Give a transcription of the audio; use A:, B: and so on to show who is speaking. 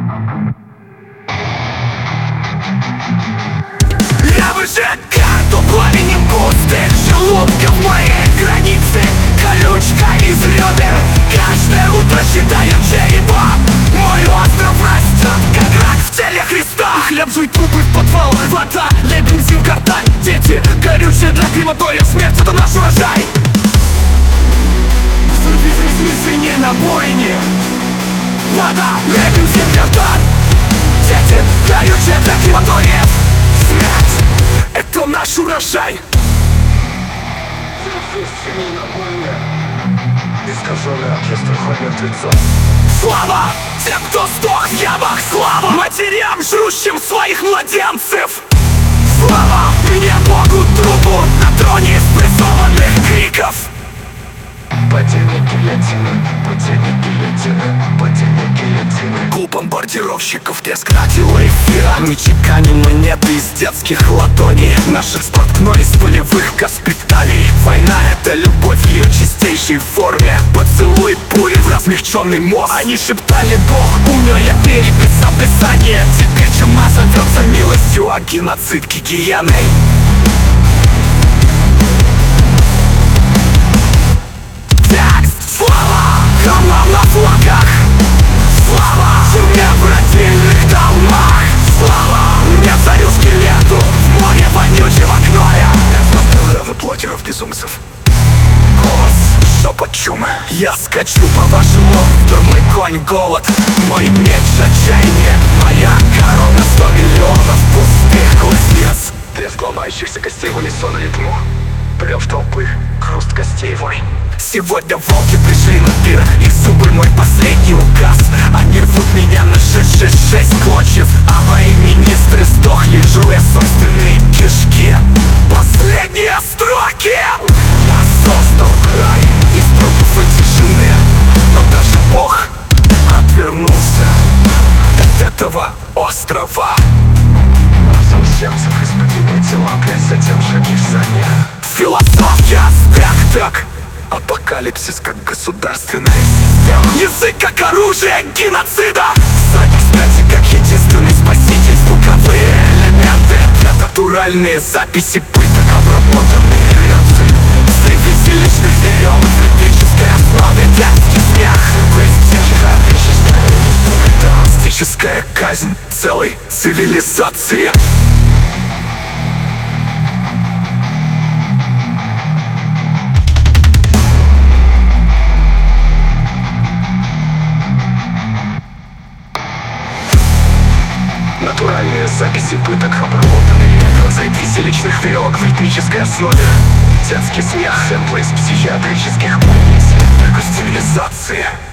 A: Я выжег карту пламенем густых желудков моей границы. Колючка из ребер, каждое утро считаю, чей его. Мой остров растет, как рак в теле Христа. Хлеб жует трупы в подвалах, вода для бензин, карталь. Дети, горючее для крематория, смерть — это наш урожай. Смешение на бойне, вода для бензин, карталь. Дети, горючее для крематория, смерть — это наш урожай.
B: Искаженный оркестр мертвецов.
A: Слава тем, кто сдох в ямах. Слава матерям, жрущим своих младенцев. Слава мне, Богу, трупу на троне из прессованных криков.
B: Падение гильотины, падение гильотины, падение гильотины.
A: Клуб бомбардировщиков, треск радиоэфира. Мы чеканим монеты из детских ладоней. Наш экспорт гной из полевых госпиталей. Война — это любовь в ее чистейшей форме. Поцелуй пули в размягченный мозг. Они шептали: Бог умер, я переписал Писание. Теперь чума зовется милостью, а геноцид гигиеной. Слава храмам на флагах, слава земле в родильных домах, слава мне царю скелету в море вонючего гноя. Плотеров безумцев. Голос, шепот чумы. Я скачу по вашему, дурной конь голод. Мой меч отчаяние, моя корона 100 миллионов пустых глазниц.
B: Треск ломающихся костей в унисон ритму. Плев толпы, хруст костей вой.
A: Сегодня волки пришли на пир, их зубы мой последний указ. Они рвут меня на 666 клочьев, а мои министры сдохли, жуя собственные кишки. Последние строки. Я создал край из трупов и тишины, но даже Бог отвернулся от этого острова.
B: Разум сердцев исповедует тела, блядь, затем шаги в сане.
A: Философия спектак. Апокалипсис как государственная система. Язык как оружие геноцида. Садик спяти как единственный спаситель. Звуковые элементы, натуральные записи пыток, обработанные реакции. Среди личных веревок, электрической основе, детский смех, мистическая казнь целой цивилизации.
B: Натуральные записи пыток, обработанные за личных веревок в электрической основе. Детский смех, сэмплы из психиатрических больниц.
A: Цивилизация.